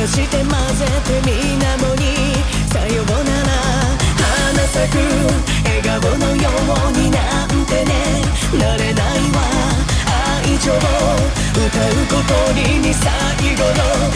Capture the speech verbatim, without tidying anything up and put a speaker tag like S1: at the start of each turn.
S1: して混ぜて水面にさようなら花咲く笑顔のようになんてねなれないわ愛情を歌うことに最後の